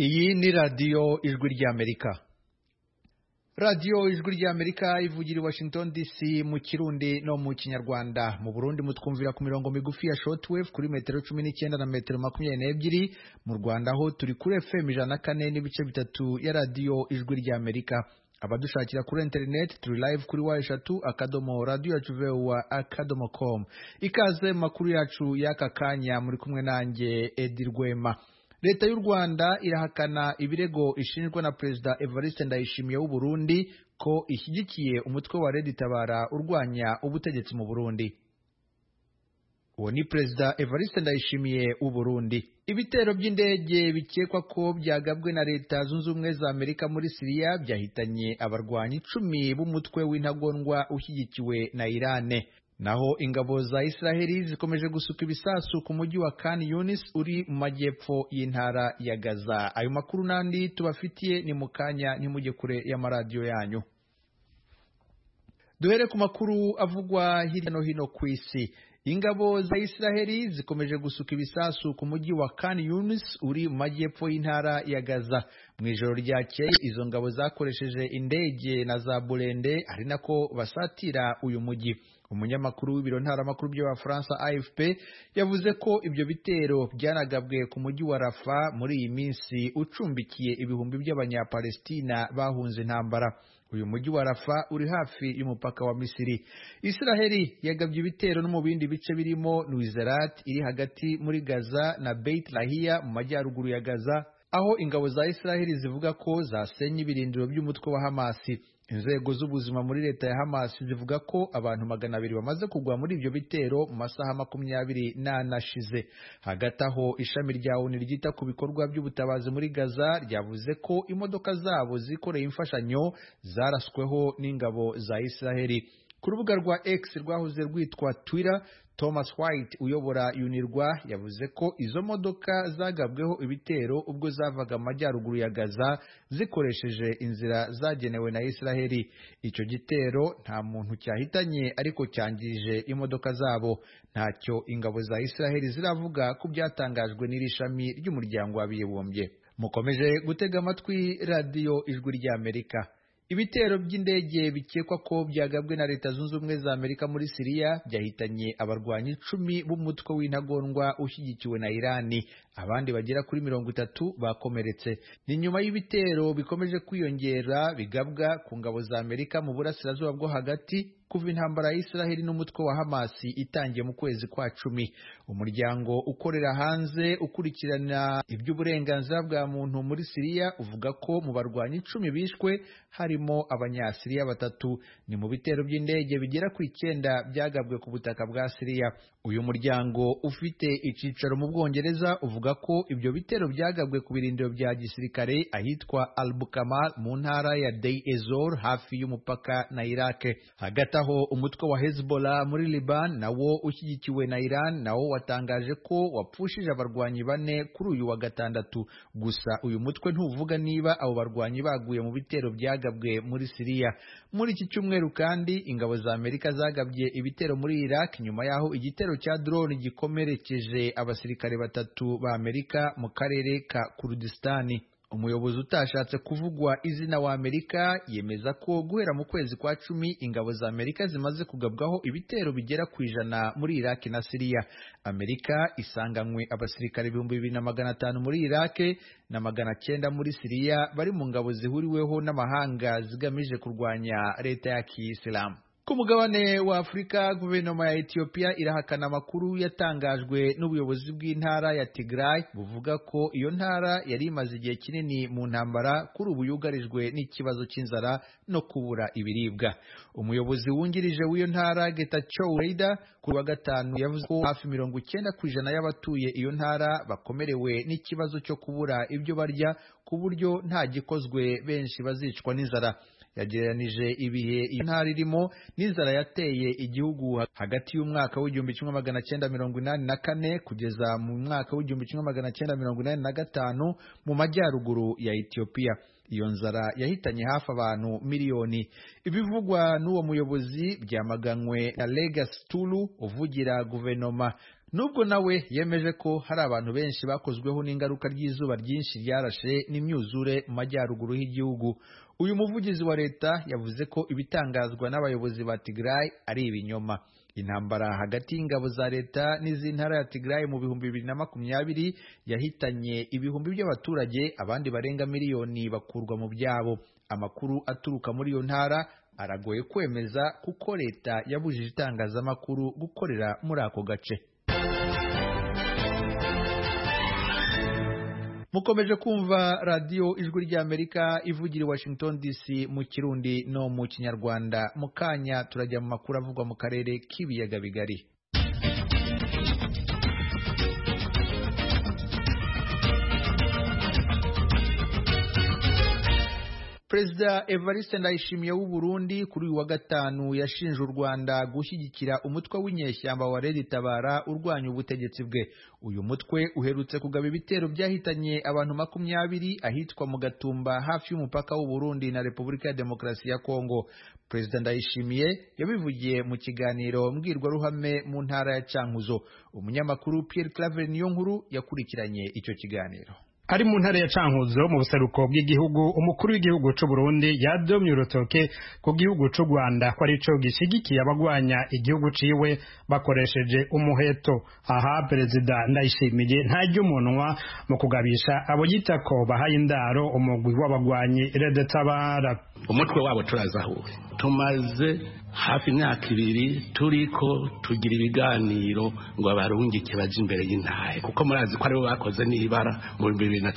Iyi ni radiyo ijwi ry'Amerika. Radiyo ijwi ry'Amerika ivugira i Washington DC mu Kirundi no mu Kinyarwanda. Mu Burundi mutwumvira ku mirongo migufi ya shortwave kuri metero 19 na metero 22. Mu Rwanda ho turi kuri FM 104 n'ibice bitatu ya radiyo ijwi ry'Amerika. Abadushakira kuri internet turi live kuri wa3.radio.com. Ikaze makuru yacu y'aka kanya muri kumwe nanjye Edi Rwema. Leta y'u Rwanda irahakana ibirego ishinjwa na Perezida Evariste Ndayishimiye w'u Burundi ko ishyigikiye umutwe wa Red Tabara urwanya ubutegetsi mu Burundi. Uwo ni Perezida Evariste Ndayishimiye w'u Burundi. Ibitero by'indege bikekwa ko byagabwe na Leta Zunze Ubumwe za Amerika muri Syria byahitanye abarwanyi 10 b'umutwe w'intagondwa ushyigikiwe na Irane. Naho ingabo za Israeli zikomeje gusuka ibisasu ku mujyi wa Khan Yunis uri mu majyepfo y'intara ya Gaza. Ayo makuru nandi tubafitiye ni mukanya ntimujye kure y'amaradiyo yanyu. Duhere ku makuru avugwa hirya no hino ku isi. Ingabo za Israeli zikomeje gusuka ibisasu ku mujyi wa Khan Yunis uri mu majyepfo y'intara ya Gaza. Mu ijoro ryakeye izo ngabo zakoresheje indege na za burende ari nako basatira uyu mujyi. Umunyamakuru w'ibiro ntaramakuru by'Abafaransa AFP yavuze ko ibyo bitero byanagabwe ku mujyi wa Rafa muri iyi minsi ucumbikiye ibihumbi by'Abanyapalestina bahunze intambara. Uyu mujyi wa Rafa uri hafi y'umupaka wa Misiri. Israeli yagabye ibitero no mu bindi bice birimo Nuizerat iri hagati muri Gaza na Beit Lahia mu majyaruguru ya Gaza, aho ingabo za Israeli zivuga ko zasenye ibirindiro by'umutwe wa Hamasi. Inzego z'ubuzima muri leta ya Hamas zivuga ko abantu 200 bamaze kugwa muri ibyo bitero mu masaha 24 ashize. Hagati aho ishami rya ONU ryita ku bikorwa by'ubutabazi muri Gaza ryavuze ko imodoka zabo zikoreye imfashanyo zarasweho n'ingabo za Israeli. Ku rubuga rwa X rwahoze rwitwa Twitter, Thomas White uyobora UNRWA yavuze ko izo modoka zagabweho ibitero ubwo zavaga amajyaruguru ya Gaza zikoresheje inzira zagenewe na Israeli. Icyo gitero nta muntu cyahitanye ariko cyangije imodoka zabo. Ntacyo ingabo za Israeli ziravuga ku byatangajwe n'iri shami ry'umuryango w'abibumbye. Mukomeje gutega amatwi radiyo ijwi ry'Amerika. Ibitero by'indege bikekwa ko byagabwe na Leta Zunze Ubumwe za Amerika muri Syria byahitanye abarwanyi 10 b'umutwe w'intagondwa ushyigikiwe na Irani. Abandi bagera kuri 30 bakomeretse. Ni nyuma y'ibitero bikomeje kwiyongera bigabwa ku ngabo za Amerika mu burasirazuba bwo hagati kuva intambara ya Israeli n'umutwe wa Hamasi itangiye mu kwezi kwa 10. Umuryango ukorera hanze ukurikirana iby'uburenganzira bwa muntu muri Syria uvuga ko mu barwanyi 10 bishwe harimo Abanyasiriya 3. Ni mu bitero by'indege bigera ku 9 byagabwe ku butaka bwa Syria. Uyu muryango ufite icicaro mu Bwongereza uvuga ko ibyo bitero byagabwe ku birindiro bya gisirikare ahitwa Al-Bukamal mu ntara ya Deir ez-Zor hafi y'umupaka na Iraq. Hagati aho umutwe wa Hezbollah muri Liban nawo ushyigikiwe na Iran nawo watangaje ko wapfushije abarwanyi 4 kuri uyu wa gatandatu. Gusa uyu mutwe ntuvuga niba abo barwanyi baguye mu bitero byagabwe muri Syria. Muri iki cyumweru kandi ingabo za Amerika zagabye ibitero muri Iraq nyuma yaho igitero cya drone gikomerekeje abasirikare 3 ba Amerika mu karere ka Kurdistani. Umuyobozi utashatse kuvugwa izina wa Amerika yemeza ko guhera mu kwezi kwa 10 ingabo za Amerika zimaze kugabwaho ibitero bigera ku 100 muri Iraq na Syria. Amerika isanganywe abasirikare 2500 muri Iraq na 900 muri Syria bari mu ngabo zihuriweho n'amahanga zigamije kurwanya leta ya Kiyisilamu. Ku mugabane wa Afurika, guverinoma ya Ethiopia irahakana amakuru yatangajwe n'ubuyobozi bw'intara ya Tigray buvuga ko iyo ntara yari imaze igihe kinini mu ntambara kuri ubu yugarijwe n'ikibazo cy'inzara no kubura ibiribwa. Umuyobozi wungirije w'iyo ntara Getachew Reda kuri wa gatanu yavuze ko hafi 90% y'abatuye iyo ntara bakomerewe n'ikibazo cyo kubura ibyo barya ku buryo nta gikozwe benshi bazicwa n'inzara. Yagereranije ibihe iyo ntara irimo n'inzara yateye igihugu hagati y'umwaka w'1984 kugeza mu mwaka w'1985 mu majyaruguru ya Ethiopia. Iyo nzara yahitanye hafi abantu miliyoni. Ibivugwa n'uwo muyobozi byamaganwe na Legas Tulu uvugira guverinoma. nubwo nawe yemeje ko hari abantu benshi bakozweho n'ingaruka ry'izuba ryinshi ryarashe n'imyuzure mu majyaruguru y'igihugu. Uyu muvugizi wa leta yavuze ko ibitangazwa n'abayobozi ba Tigray ari ibinyoma. Intambara hagati y'ingabo za leta n'iz'intara ya Tigray mu 2020 yahitanye ibihumbi by'abaturage, abandi barenga miliyoni bakurwa mu byabo. Amakuru aturuka muri iyo ntara aragoye kwemeza kuko leta yabujije itangazamakuru gukorera muri ako gace. Mukomeje kumva radio Ijwi ry'Amerika ivugira i Washington DC mu Kirundi no mu Kinyarwanda. Mukanya turajya mu makuru avugwa mu karere k'ibiyaga bigari. Perezida Evariste Ndayishimiye w'u Burundi kuri uyu wa gatanu yashinje u Rwanda gushyigikira umutwe w'inyeshyamba wa Red Tabara urwanya ubutegetsi bwe. Uyu mutwe uherutse kugaba ibitero byahitanye abantu 20 ahitwa mu Gatumba hafi y'umupaka w'u Burundi na Repubulika ya Demokarasi ya Kongo. Perezida Ndayishimiye yabivugiye mu kiganiro mbwirwaruhame mu ntara ya Cankuzo. Umunyamakuru Pierre Claver Niyonkuru yakurikiranye icyo kiganiro. Ari mu ntara ya Cankuzo mu buseruko bw'igihugu, umukuru w'igihugu c'u Burundi yadomye urutoke ku gihugu c'u Rwanda ko ari co gishigikiye abagwanya igihugu ciwe bakoresheje umuheto. Aha Perezida Ndayishimiye ntajya umunwa mu kugabisha abo yita ko bahaye indaro umugwi w'abagwanyi Red Tabara. Umutwe wabo turazahuwe, tumaze hafi imyaka 2 turiko tugira ibiganiro ngo abarungike baje imbere y'intahe, kuko murazi ko aribo bakoze n'ibara mu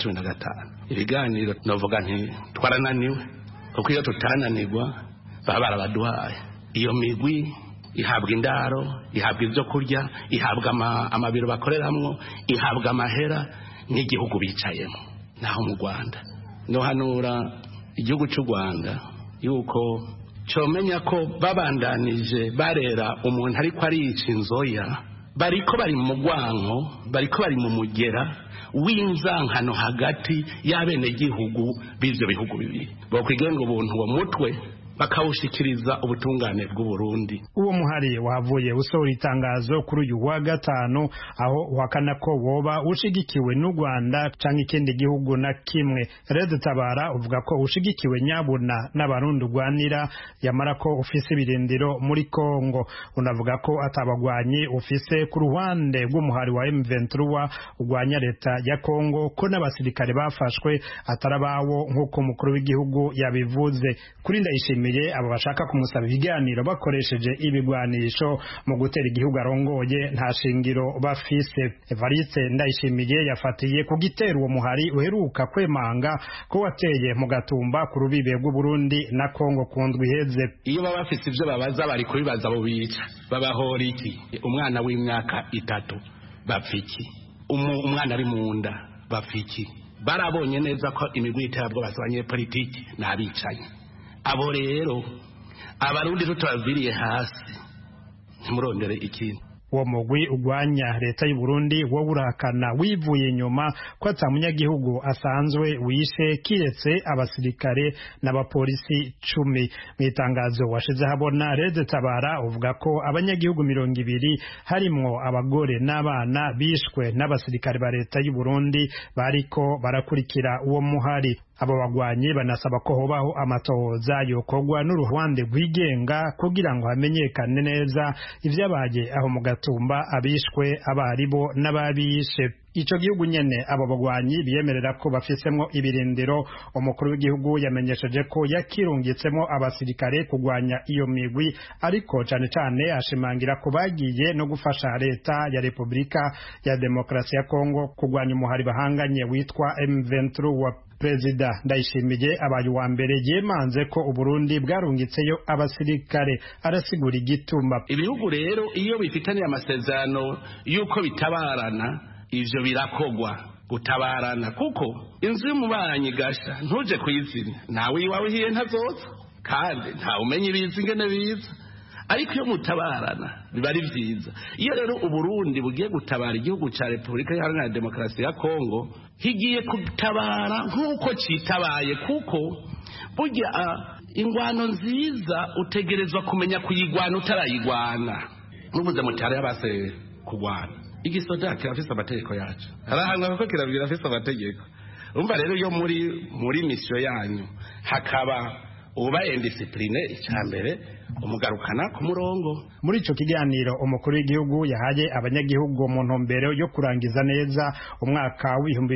2015. Ibiganiro novuga nti twarananiwe, kuko iyo tutananirwa baba barabaduhaye. Iyo migwi ihabwa indaro, ihabwa ibyo kurya, ihabwa amabiro bakoreramwo, ihabwa amahera n'igihugu bicayemo. Naho mu Rwanda no hanura igihugu cy'u Rwanda yuko comenya ko babandanije barera umuntu ariko arica inzoya, bariko bari mu mugwanko, bariko bari mu mugera w'inzankano hagati y'abene gihugu b'ivyo bihugu bibiri. Bokwigenga ubuntu uwo mutwe bakawushikiriza ubutungane bw'u Burundi. Uwo muhari wavuye usohora itangazo kuri uyu wa gatanu aho uhakana ko woba ushigikiwe n'u Rwanda canke ikindi gihugu na kimwe. Red Tabara uvuga ko ushigikiwe nyabuna n'abarundi urwanira, yamara ko ufise ibirindiro muri Kongo. Unavuga ko atabagwanyi ufise ku ruhande rw'umuhari wa M23 urwanya leta ya Kongo, ko n'abasirikare bafashwe atarabawo nk'uko umukuru w'igihugu yabivuze. Kuri Ndayishimiye abo bashaka kumusaba ibiganiro bakoresheje ibigwanisho mu gutera igihugu arongoye nta shingiro bafise. Evariste Ndayishimiye yafatiye ku gitero uwo muhari uheruka kwemanga ko wateye mu Gatumba ku rubibe rw'u Burundi na Kongo kundwi iheze. Iyo baba bafise ivyo babaza bari kubibaza abo bica babahora iki? Umwana w'imyaka 3 bapfiki, umwana ari mu nda bapfiki. Barabonye neza ko imigwi itabwo basabanye politiki n'abicanye. Abo rero abarundi tutaviriye hasi ntimurondere ikintu. Uwo mugwi ugwanya leta y'u Burundi wo urakana wivuye inyuma ko atamunyagihugu asanzwe wishe kiretse abasirikare n'abapolisi 10. Mwitangazo washize habona Red Tabara uvuga ko abanyagihugu 200 harimwo abagore n'abana bishwe n'abasirikare ba leta y'u Burundi bariko barakurikira uwo muhari. Abo bagwanyi banasaba ko hobaho amatohoza yokorwa n'uruhande rwigenga kugira ngo hamenyekane neza ivyabaye aho mu Gatumba, abishwe abaribo n'ababishe. Ico gihugu nyene abo bagwanyi biyemerera ko bafisemwo ibirindiro. Umukuru w'igihugu yamenyesheje ko yakirungitsemo abasirikare kugwanya iyo migwi, ariko cane cane ashimangira ko bagiye no gufasha leta ya Repubulika ya Demokarasi ya Kongo kugwanya umuhari bahanganye witwa M23. Perezida Ndayishimiye abaye wa mbere yemanze ko u Burundi bwarungitseyo abasirikare, arasigura igituma. Ibihugu rero iyo bifitanye amasezerano yuko bitabarana, ivyo birakogwa gutabarana, kuko inzu y'umubanyi gasha ntuje kuyizina, nawe iwawe hiye ntazoza kandi nta umenye ibizi ingene biza. Ariko iyo mutabarana biba ari vyiza. Iyo rero u Burundi bugiye gutabara igihugu ca Repubulika Iharanira Demokarasi ya Kongo, higiye kutabara nk'uko citabaye, kuko burya ingwano nziza utegerezwa kumenya kuyigwana utarayigwana. Nubuze mutare yabase kugwana igisoda kirafise amategeko yacu arahanwa kuko kirafise amategeko. Umva rero yo muri mission yanyu hakaba uba indiscipline icyambere umugarukana ku murongo. Muri ico kiganiro umukuru w'igihugu yahaye abanyagihugu mu ntumbero yo kurangiza neza umwaka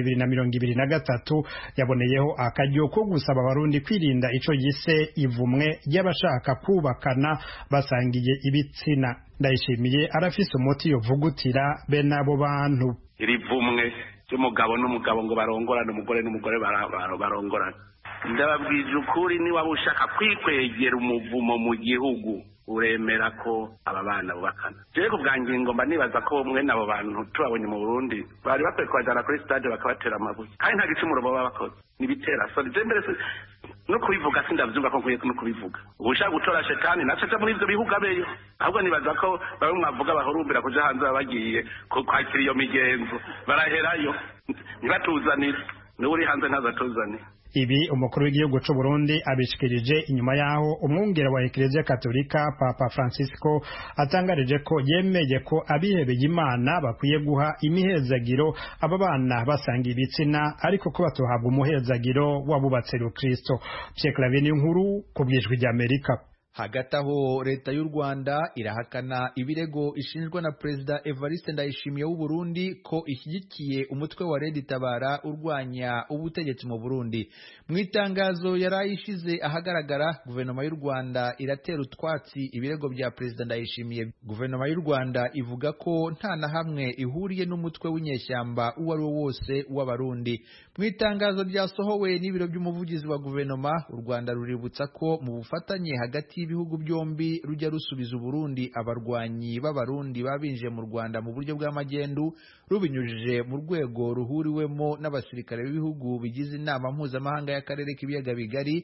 w'2023 yaboneyeho akaryo ko gusaba abarundi kwirinda ico yise ivumwe ry'abashaka kubakana basangiye ibitsina. Ndayishimiye arafise umuti yovugutira bene abo bantu. Irivumwe ry'umugabo n'umugabo ngo barongorane, umugore n'umugore barongorane. Ndababwije ukuri ni waba ushaka kwikwegera umuvumo mu gihugu uremera ko aba bana bubakana. Je ku bwanjye ngomba nibaza ko mwe nabo bantu tubabonye mu Burundi bari bakwiye kwajana kuri stade bakabatera amabuye kandi nta gicumuro baba bakoze nibitera. So je mbere no kubivuga sindavyumva ko nkwiye no kubivuga. Ubushaka gutora shetani naco cyo muri ivyo bihuga beyo ahubwo nibaza ko bamwe mwavuga bahurumbira kuja hanze bagiye kwakira iyo migenzo baraherayo nibatuzanira n'uri hanze ntazatuzanira. Ibi umukuru w'igihugu c'u Burundi abishikirije inyuma yaho umwungere wa Eklezia Katolika Papa Francisco atangarije ko yemeye ko abihebeye Imana bakwiye guha imihezagiro aba bana basanga ibitsina ariko ko batohabwa umuhezagiro wabubatse Kristo. Pierre Claver Nkuru ku bwijwi rya Amerika. Hagati aho leta y'u Rwanda irahakana ibirego ishinjwa na Perezida Evariste Ndayishimiye w'u Burundi ko ishyigikiye umutwe wa Red Tabara urwanya ubutegetsi mu Burundi. Mu itangazo yarayishize ahagaragara, guverinoma y'u Rwanda iratera utwatsi ibirego bya Perezida Ndayishimiye. Guverinoma y'u Rwanda ivuga ko nta na hamwe ihuriye n'umutwe w'inyeshyamba uwo ari wo wose w'Abarundi. Mu itangazo ryasohowe n'ibiro by'umuvugizi wa guverinoma, u Rwanda ruributsa ko mu bufatanye hagati ibihugu byombi rujya rusubiza Burundi abarwanyi b'Abarundi babinjiye mu Rwanda mu buryo bw'amagendu rubinyujije mu rwego ruhuriwemo n'abasirikare b'ibihugu bigize inama mpuzamahanga y'akarere k'ibiyaga bigari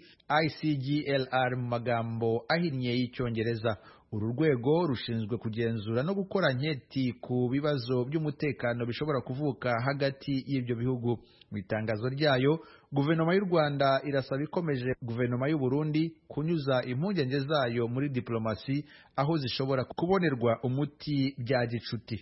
ICGLR mu magambo ahinnye y'icyongereza. Uru rwego rushinzwe kugenzura no gukora nketi ku bibazo by'umutekano bishobora kuvuka hagati y'ibyo bihugu. Mu itangazo ryayo, guverinoma y'u Rwanda irasaba ikomeje guverinoma y'u Burundi kunyuza impungenge zayo muri diplomasi aho zishobora kubonerwa umuti bya gicuti.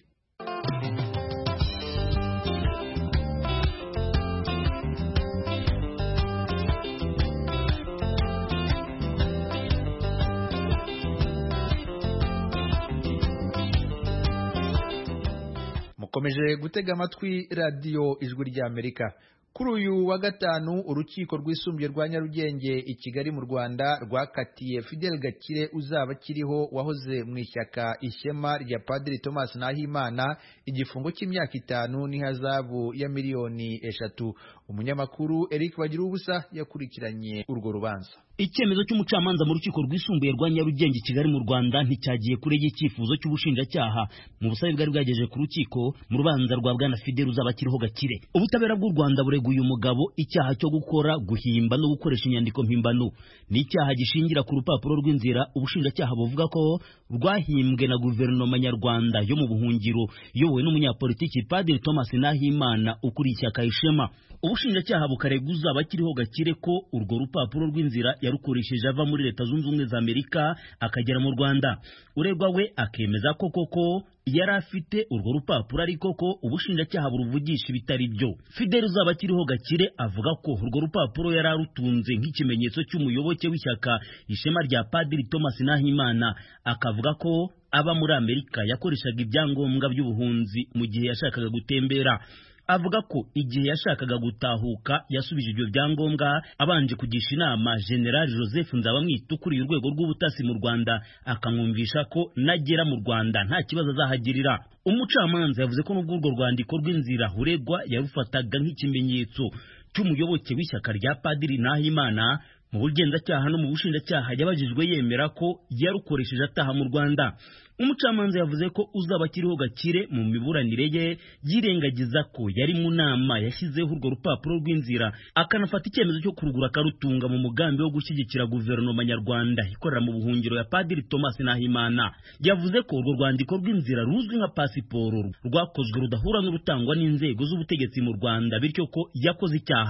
Mukomeje gutega amatwi radio Ijwi rya Amerika. Kuri uyu wa gatanu urukiko rwisumbuye rwa Nyarugenge i Kigali mu Rwanda rwakatiye Fidel Gakire uzaba kiriho wahoze mu ishyaka Ishema rya Padiri Thomas Nahimana igifungo cy'imyaka 5 n'ihazabu ya miliyoni 3. Umunyamakuru Eric Bagirubusa yakurikiranye urwo rubanza. Icyemezo cy'umucamanza mu rukiko rwisumbuye rwa Nyarugenge Kigali mu Rwanda nticyagiye kure y'icyifuzo cy'ubushinjacyaha mu busabe bwari bwagejeje ku rukiko mu rubanza rwa Bwana Fidel uzaba kiriho Gakire. Ubutabera bw'u Rwanda bureguye umugabo icyaha cyo gukora, guhimba no gukoresha inyandiko mpimbano. Ni icyaha gishingira ku rupapuro rw'inzira ubushinjacyaha buvuga ko rwahimbwe na guverinoma nyarwanda yo mu buhungiro yowe n'umunyapolitiki Padiri Thomas Nahimana ukuriye ishyaka Ishema. Ubushinjacyaha bukarega uzaba kiriho Gakire ko urwo rupapuro rw'inzira yarukoresheje ava muri Leta Zunze Ubumwe za Amerika akagera mu Rwanda. Uregwa we akemeza ko koko yari afite urwo rupapuro ariko ko ubushinjacyaha buruvugisha bitari byo. Fidel uzaba kiriho Gakire avuga ko urwo rupapuro yari arutunze nk'ikimenyetso cy'umuyoboke w'ishyaka Ishema rya Padiri Thomas Nahimana, akavuga ko aba muri Amerika yakoreshaga ibyangombwa by'ubuhunzi mu gihe yashakaga gutembera. Avuga ko igihe yashakaga gutahuka yasubije ibyo byangombwa abanje kugisha inama General Joseph Nzabamwita ukuriye urwego rw'ubutasi mu Rwanda akamwumvisha ko nagera mu Rwanda nta kibazo azahagirira. Umucamanza yavuze ko n'ubwo urwo rwandiko rw'inzira uregwa yarufataga nk'ikimenyetso cy'umuyoboke w'ishyaka rya Padiri Nahimana, mu bugenzacyaha no mu bushinjacyaha yabajijwe yemera ko yarukoresheje ataha mu Rwanda. Umucamanza yavuze ko uzaba kiriho Gakire mu miburanire ye yirengagiza ko yari mu nama yashyizeho urwo rupapuro rw'inzira akanafata icyemezo cyo kurugura karutunga mu mugambi wo gushyigikira guverinoma nyarwanda ikorera mu buhungiro ya Padiri Thomas Nahimana. Yavuze ko urwo rwandiko rw'inzira ruzwi nka pasiporo rwakozwe rudahura n'urutangwa n'inzego z'ubutegetsi mu Rwanda, bityo ko yakoze icyaha.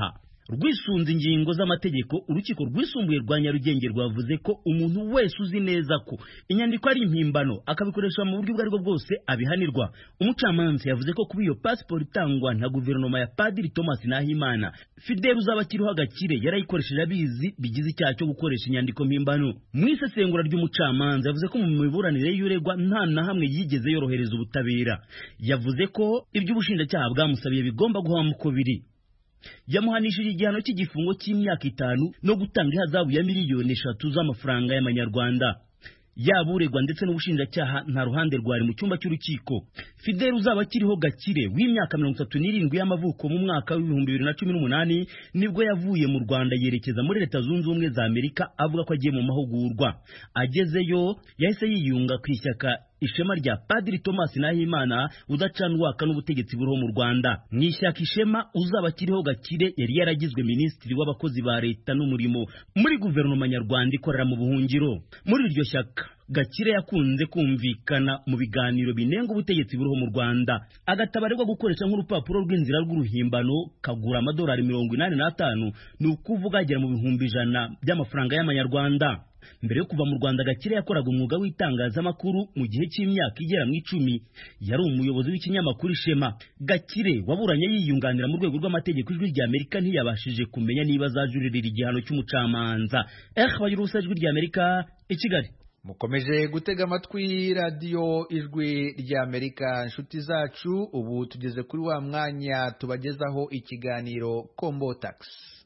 rwisunze ingingo z'amategeko urukiko rwisumbuye rwa Nyarugenge rwavuze ko umuntu wese uzi neza ko inyandiko ari impimbano akabikoresha mu buryo ubwo aribwo bwose abihanirwa. Umucamanza yavuze ko kuba iyo pasiporo itangwa na guverinoma ya Padiri Thomas Nahimana, Fidel Uzabakiriho Gakire yarayikoresheje abizi bigize icyaha cyo gukoresha inyandiko mpimbano. Mu isesengura ry'umucamanza yavuze ko mu miburanire y'uregwa nta na hamwe yigeze yorohereza ubutabera. Yavuze ko iby'ubushinjacyaha bwamusabiye bigomba guhama uko biri. Yamuhanishije igihano cy'igifungo cy'imyaka 5 no gutanga ihazabu ya miliyoni 3 z'amafaranga y'amanyarwanda. Yaba uregwa ndetse n'ubushinjacyaha nta ruhande rwari mu cyumba cy'urukiko. Fidel Uzabakiriho Gakire w'imyaka 37 y'amavuko mu mwaka wa 2018 nibwo yavuye mu Rwanda yerekeza muri Leta Zunze Ubumwe za Amerika avuga ko agiye mu mahugurwa. Agezeyo yahise yiyunga ku ishyaka Ishema rya Padiri Thomas Nahimana udacanwaka n'ubutegetsi buriho mu Rwanda. Mu ishyaka Ishema Uzabakiriho Gakire yari yaragizwe minisitiri w'abakozi ba leta n'umurimo muri guverinoma nyarwanda ikorera mu buhungiro. Muri iryo shyaka Gakire yakunze kumvikana mu biganiro binenga ubutegetsi buriho mu Rwanda, agatabarirwa gukoresha nk'urupapuro rw'inzira rw'uruhimbano kagura amadolari 85, ni ukuvuga agera mu bihumbi 100 by'amafaranga y'amanyarwanda. Mbere yo kuva mu Rwanda Gakire yakoraga umwuga w'itangazamakuru mu gihe cy'imyaka igera mu 10. Yari umuyobozi w'ikinyamakuru Ishema. Gakire waburanye yiyunganira mu rwego rw'amategeko ijwi rya Amerika ntiyabashije kumenya niba azajuririra igihano cy'umucamanza. Bayurusa ijwi rya Amerika i Kigali. Mukomeje gutega amatwi radio ijwi rya Amerika, inshuti zacu. Ubu tugeze kuri wa mwanya tubagezaho ikiganiro Kombo Tax.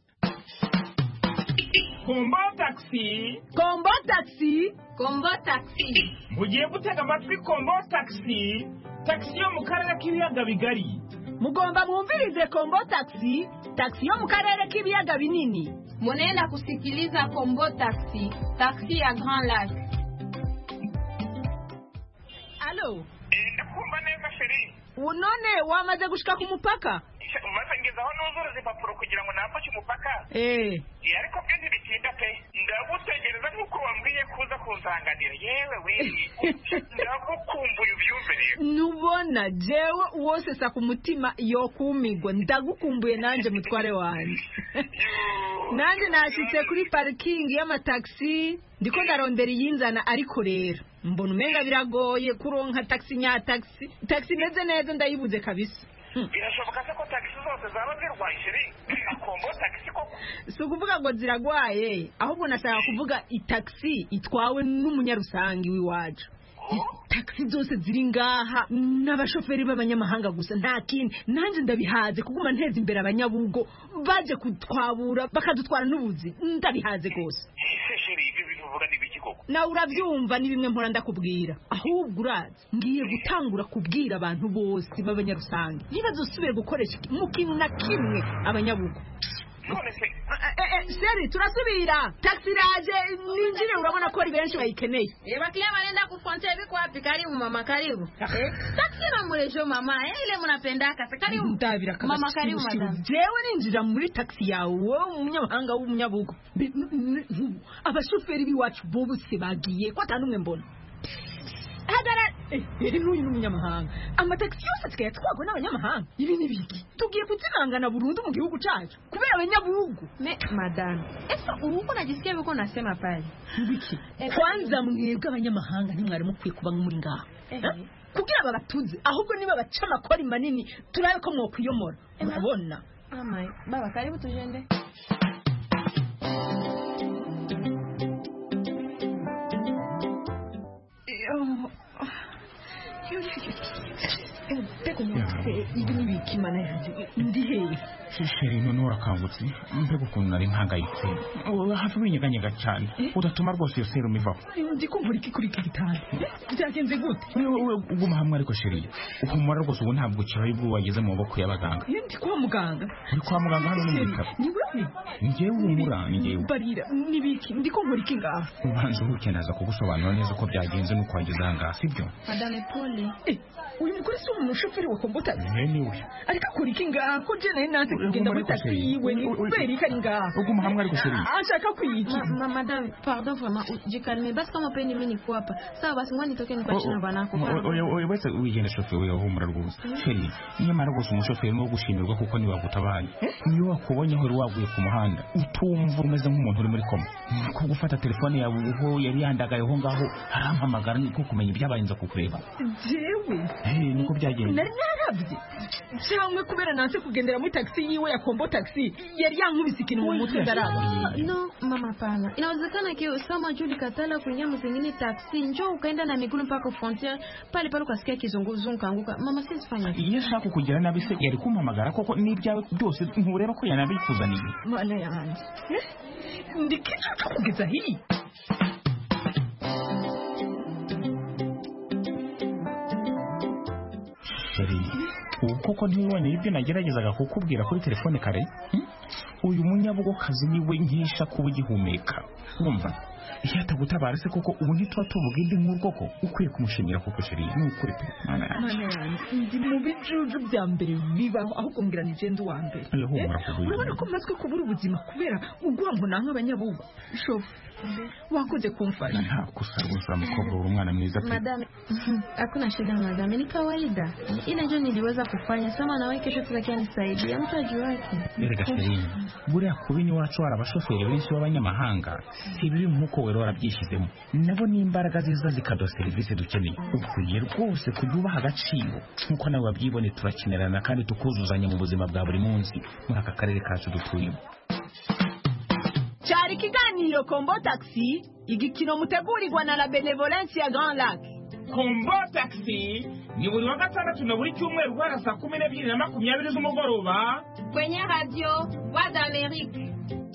Kombo Taxi. Kombo Taxi. Kombo Taxi. Mugiye gutega amatwi Kombo Taxi. Taxi yo mu karere k'ibiyaga bigari. Mugomba mwumvirize Kombo Taxi. Taxi yo mu karere k'ibiyaga binini. Munenda kusikiliza Kombo Taxi. Taxi ya Grand Lac. Alo. Ndakumva neza Feri. Unone wamaze gushika ku mupaka? Maze ngezaho nuzuruza impapuro kugira ngo nambuke umupaka. Ariko byo ntibitinda pe. Ndagutegereza nk'uko wambwiye kuza kunsanganira. Yewe we. Ndagukumbuye ubyumve rero. Nubona jewe wose sa ku mutima yo kumigwa. Ndagukumbuye nanje mutware wanje. Nanje nashitse kuri parking y'amataxi ndiko ndarondera yinzana, ariko rero mbona umenga biragoye kuronka taxi nya taxi meze neza ndayibuze kabisa. Birashoboka ko taxi zose zaba zirwaye Sheri. Kombo Taxi koko. Si ukuvuga ngo ziragwaye, ahubwo nashaka kuvuga itaxi itwawe n'umunyarusangi w'iwacu. Taxi zose ziri ngaha n'abashoferi b'abanyamahanga gusa, nta kindi. Nanje ndabihaze kuguma nteza imbere abanyabugo baje kutwabura bakadutwara n'ubuzi. Ndabihaze gose. Sheri, ibyo bivuga n'ibiki koko? Na urabyumva ni bimwe mpora ndakubwira. Ahubwo urazi ngiye gutangura kubwira abantu bose b'abanyarusangi ntibazosubire gukoresha mu kintu na kimwe abanyabugo. Sheri, turasubira. Taxi raje ninjire, urabona ko ari benshi bayikeneye. Baklia wanaenda kufontea biko wapi? Karibu mama, karibu. Taxi na murejo mama, ile mnapendaka. Karibu. Ndabira kabisa. Mama, karibu madam. Jewe ninjira muri taxi yawe, wowe umunyamahanga w'umunyabugo. Abashoferi biwacu bose bagiye ko atanumwe mbona. Hagara n'uyu n'umunyamahanga. Amataxi yose asigaye atwagwa n'abanyamahanga. Ibi ni biki? Tugiye kuzirangana burundu mu gihugu cyacu kubera abanyabugo. Madam, ese uruko najisikia biko nasema pale. Biki? Kwanza mwebwe abanyamahanga ntimwari mukwiye kuba muri ngaha. Kugira babatuze, ahubwo niba baca amakori manini turabe ko mwokwiyomora. Urabona? Mama, baba karibu tujende. Ibi ni biki mana yanjye? Ndi hehe? Sheri, none urakangutse. Mbega ukuntu nari mpangayitse. Hafi winyeganyega cyane. Udatuma rwose iyo serumu ivaho. Ndi kumva iki kuri iki gitanda. Byagenze gute? Uguma hamwe ariko Sheri. Uhumura rwose, ubu ntabwo kibaye ubwo wageze mu maboko y'abaganga. Ndi kwa muganga. Uri kwa muganga hano no mu bitaro. Ni wewe? Njyewe humura, njyewe. Barira, ni biki? Ndi kumva iki ngaha. Ubanza ukendaza kugusobanura neza uko byagenze nuko wageze aha ngaha, sibyo? Madame Paul, Madame. Uyu mugore si umushoferi wa Kombo Taxi. Niwe. Ariko akora iki ngaha ko je nayo nanze kugenda muri taxi yiwe ni kubera iki ari ngaha. Uguma hamwe ariko sheri. Ashaka kwiki. Madame, pardon vraiment. Jikalme basi kama peni mimi niko hapa. Sawa basi ngwani nitoke nipachine na banako. Wese wigenda shoferi humura rwose. Sheri, nyamara rwose umushoferi no gushimirwa kuko ni wagutabaye. Niyo wakubonye aho waguye ku muhanda utumva umeze nk'umuntu uri muri koma. Ko gufata telefone yawe uho yari yandagaye ho ngaho arampamagara niko kumenya ibyabayenza kukureba. Jewe. Niko byagenze. Nari narabye. Cyangwa kubera nanse kugendera muri taxi yiwe ya Kombo Taxi yari yankubise ikintu mu mutwe ndaraba. No, mama pana. Inawezekana kama Julie katala kuingia mzingine taxi njoo ukaenda na miguu mpaka frontier pale ukasikia kizunguzungu kanguka. Mama sisifanya. Iyo shaka kugira nabi se yari kumpamagara koko n'ibyawe byose ntureba ko yanabikuzaniye. Mana yanjye. Ndikica kugeza hii. Koko ntiwiboneye ibyo nageragezaga kukubwira kuri telefone kare. Uyu munyabugokazi niwe nkisha kuba igihumeka. Urumva iyo atagutabara se koko ubu ntitwa tuvuga indi nkuru koko ukwiye kumushimira koko sheri n'ukuri pe. Mana ndi mu bijuju bya mbere bibaho aho kumbwira ni genda wa mbere. Urabona ko matwe kubura ubuzima kubera ugwango nanka abanyabugo. Shofu wakoze kumfanya. Kusarugusha mkobwa umwana mwiza pe. Madame, hakuna shida madame, ni kawaida. Ila ndio niliweza kufanya sama na wewe kesho tutakia nisaidia mtu ajuake. Erega sheri buriya kubini wacu arabashoferi benshi b'abanyamahanga sibiri nkuko wero warabyishizemo nabo ni imbaraga ziza zikado service dukeneye ukwiye rwose kujuba agaciro nkuko nawe wabyibone turakinerana kandi tukuzuzanya mu buzima bwa buri munsi muri aka karere kacu dutuyemo. Cyari kiganiro Kombo Taxi igikino mutegurirwa na la Benevolence ya Grand Lac. Kombo Taxi ni buri wa gatandatu na buri cyumweru guhera saa 12:20 z'umugoroba kwenye radio Voix d'Amérique.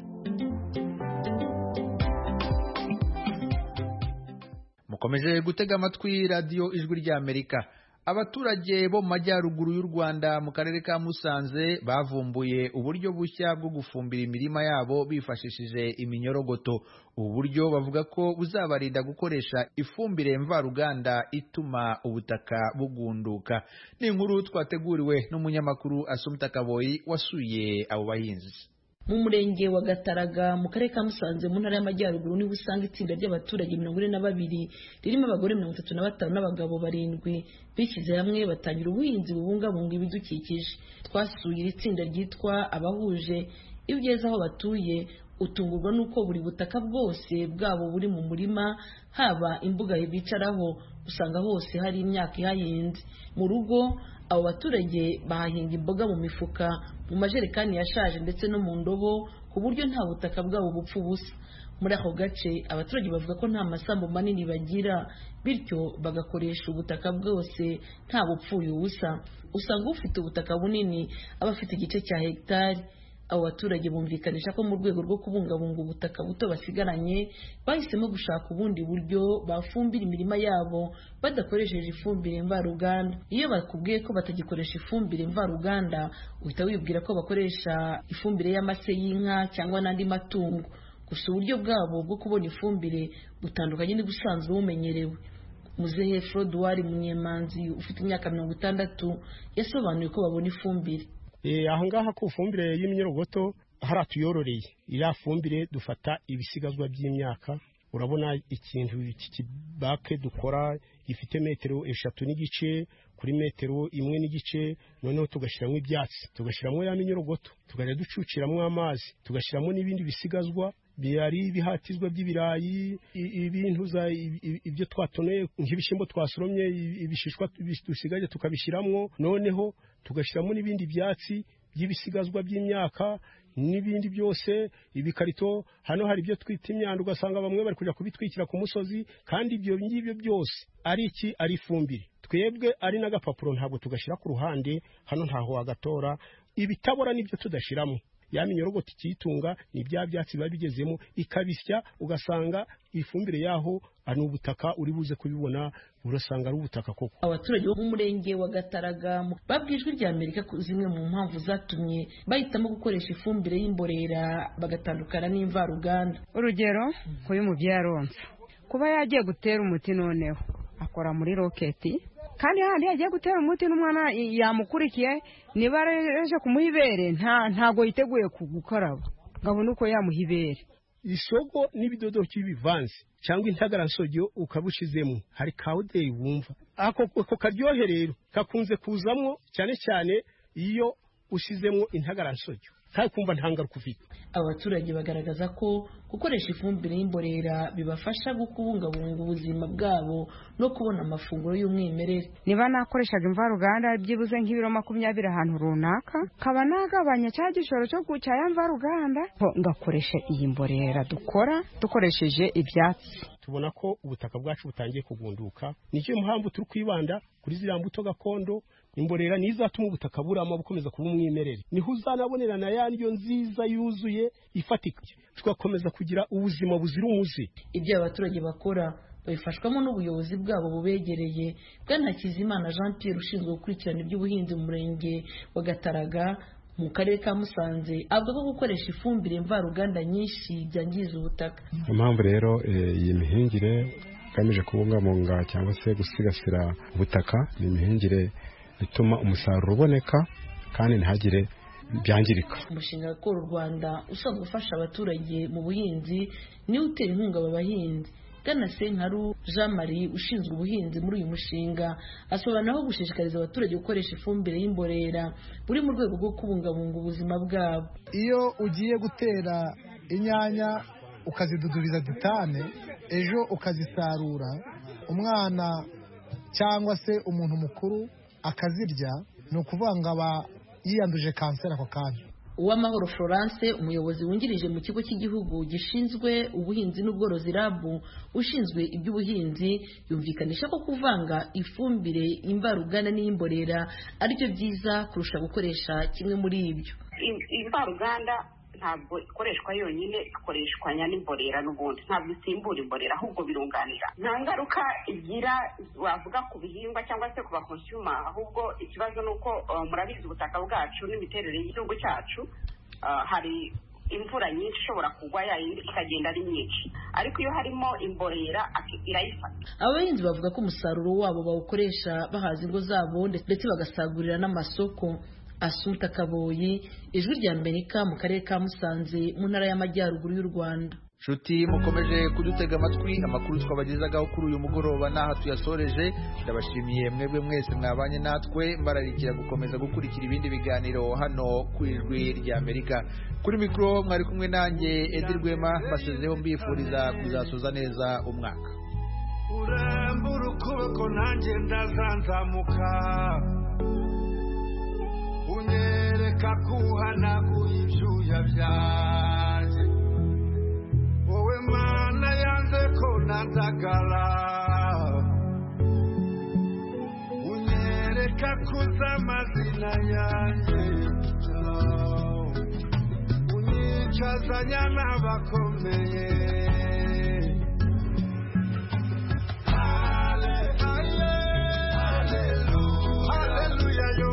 Mukomeje gutega amatwi radio Ijwi rya Amerika. Abaturage bo mu majyaruguru y'u Rwanda mu karere ka Musanze bavumbuye uburyo bushya bwo gufumbira imirima yabo bifashishije iminyorogoto. Ubu buryo bavuga ko buzabarinda gukoresha ifumbire mvaruganda ituma ubutaka bugunduka. Ni inkuru twateguriwe n'umunyamakuru Asumta Kaboyi wasuye abo bahinzi. Mu murenge wa Gataraga mu karere ka Musanze mu ntara y'amajyaruguru niho usanga itsinda ry'abaturage 42 ririmo abagore 35 n'abagabo 7 bishyize hamwe batangira ubuhinzi bubungabunga ibidukikije. Twasuye iri tsinda ryitwa abahuje ibigeze aho batuye utungurwa nuko buri butaka bwose bwabo buri mu murima haba imbuga bicaraho usanga hose hari imyaka ihahinze. Mu rugo abo baturage bahahinga imboga mu mifuka mu majerekani yashaje ndetse no mu ndobo ku buryo nta butaka bwabo bupfa ubusa. Muri ako gace abaturage bavuga ko nta masambu manini bagira bityo bagakoresha ubutaka bwose nta bupfuye ubusa. Usanga ufite ubutaka bunini aba afite igice cya hegitari. Abo baturage bumvikanisha ko mu rwego rwo kubungabunga ubutaka buto basigaranye bahisemo gushaka ubundi buryo bafumbira imirima yabo badakoresheje ifumbire mvaruganda. Iyo bakubwiye ko batagikoresha ifumbire mvaruganda uhita wibwira ko bakoresha ifumbire y'amase y'inka cyangwa n'andi matungo. Gusa uburyo bwabo bwo kubona ifumbire butandukanye n'ubusanzwe bumenyerewe. Muzehe Frodouard Munyemanzi ufite imyaka 60 yasobanuye ko babona ifumbire. Aho ngaha ku fumbire y'iminyorogoto haratuyororeye ira fumbire dufata ibisigazwa by'imyaka. Urabona ikintu kibake dukora gifite metero 3 n'igice kuri metero 1 n'igice noneho tugashiramo ibyatsi tugashiramo ya minyorogoto tukajya ducuciramo amazi tugashiramo n'ibindi bisigazwa byari bihatizwa by'ibirayi ibintu za ibyo twatoneye nk'ibishimbo twasoromye ibishishwa dusigaje tukabishiramo noneho tugashiramo n'ibindi byatsi by'ibisigazwa by'imyaka n'ibindi byose ibikarito. Hano hari ibyo twita imyanda ugasanga bamwe bari kujya kubitwikira ku musozi kandi ibyo ngibyo byose ari iki ari ifumbire. Twebwe ari n'agapapuro ntabwo tugashira ku ruhande hano ntaho wagatora ibitabora nibyo tudashiramo. Ya minyorogoto ikitunga ni bya byatsi biba bigezemo ikabisya ugasanga ifumbire yaho ari ubutaka uri buze kubibona urasanga ari ubutaka koko. Abaturage bo mu murenge wa Gataraga babwijwe rya Amerika zimwe mu mpamvu zatumye bahitamo gukoresha ifumbire y'imborera bagatandukana n'imvaruganda. Urugero kuyu mu byaronse kuba yagiye gutera umuti noneho akora muri roketi kandi handi yagiye gutera umuti n'umwana yamukurikiye niba aje kumuha ibere ntago yiteguye gukaraba ngabona uko yamuha ibere. Isogo n'ibidodoki bivanze cyangwa intagaransogyo ukabushizemo hari kawudeyi wumva ako karyohe rero kakunze kuzamwo cyane cyane iyo ushizemo intagaransogyo kumva ntangaruka ufite. Abaturage bagaragaza ko gukoresha ifumbire y'imborera bibafasha kubungabunga ubuzima bwabo no kubona amafunguro y'umwimerere. Niba nakoreshaga imvaruganda byibuze nk'ibiro 20 ahantu runaka kaba nagabanya cya gishoro cyo gucaya imvaruganda ngakoresha iyi mborera dukoresheje ibyatsi. Tubona ko ubutaka bwacu butangiye kugunduka, nicyo mpamvu turi kwibanda kuri ziriya mbuto gakondo. Imborera nizatuma ubutaka burama bukomeza kuba umwimerere, niho uzanabonera na yandyo nziza yuzuye ifatika, tugakomeza kugira ubuzima buzira umuze. Ibyo abaturage bakora babifashwamo n'ubuyobozi bwabo bubegereye. Bwana Hakizimana Jean Pierre ushinzwe gukurikirana iby'ubuhinzi mu murenge wa Gataraga mu karere ka Musanze avuga ko gukoresha ifumbire mvaruganda nyinshi byangiza ubutaka. Impamvu rero iyi mihingire igamije kubungabunga cyangwa se gusigasira ubutaka ni imihingire bituma umusaruro uboneka kandi ntihagire byangirika. Umushinga Gakora u Rwanda usanzwe ufasha abaturage mu buhinzi niwe utera inkunga aba bahinzi. Bwana Senkaru Jean Marie ushinzwe ubuhinzi muri uyu mushinga asobanura ko gushishikariza abaturage gukoresha ifumbire y'imborera buri mu rwego rwo kubungabunga ubuzima bwabo. Iyo ugiye gutera inyanya ukaziduduriza ditane ejo ukazisarura umwana cyangwa se umuntu mukuru akazirya ni ukuvuga ngo aba yiyanduje kanseri ako kanya. Uwamahoro Florence umuyobozi wungirije mu kigo cy'igihugu gishinzwe ubuhinzi n'ubworozi RAB ushinzwe iby'ubuhinzi yumvikanisha ko kuvanga ifumbire imvaruganda n'imborera aricyo byiza kurusha gukoresha kimwe muri ibyo. Imvaruganda ntabwo ikoreshwa yonyine, ikoreshwanya n'imborera n'ubundi, ntabwo isimbura imborera ahubwo birunganira. Nta ngaruka igira wavuga ku bihingwa cyangwa se ku bakonsuma, ahubwo ikibazo ni uko murabizi ubutaka bwacu n'imiterere y'igihugu cyacu hari imvura nyinshi ishobora kugwa yayindi ikagenda ari nyinshi, ariko iyo harimo imborera irayifata. Abahinzi bavuga ko umusaruro wabo bawukoresha bahaza ingo zabo ndetse bagasagurira n'amasoko. Asumta Kaboyi, Ijwi rya Amerika mu karere ka Musanze mu ntara y'Amajyaruguru y'u Rwanda. Shuti mukomeje kudutega amatwi, amakuru twabagezagaho kuri uyu mugoroba naha tuyasoreje. Ndabashimiye mwebwe mwese mwabanye natwe, mbararikira gukomeza gukurikira ibindi biganiro hano ku Ijwi rya Amerika. Kuri mikro mwari kumwe nanjye Edi Rwema, basezeho mbifuriza kuzasoza neza umwaka. Urambura ukuboko nanjye ndazanzamuka, unyereka kuhanaguye ibyuya byanjye, wowe Mana yanze ko natagara, unyereka kuza amazina yanjye, unyicazanya n'abakomeye. Hallelujah yo.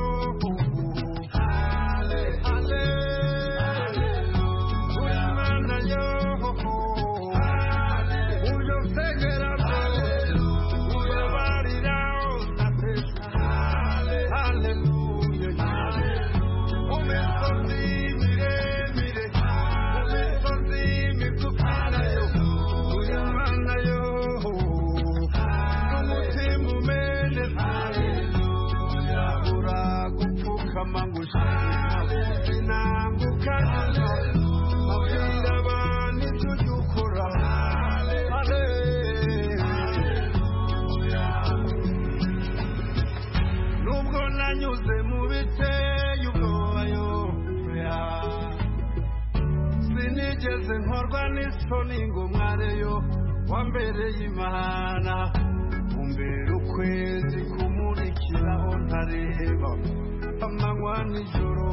Nkorwa n'isoni ngo mwareyo wambereye Imana, umbera ukwezi kumurikiraho ntareba amanywa n'ijoro.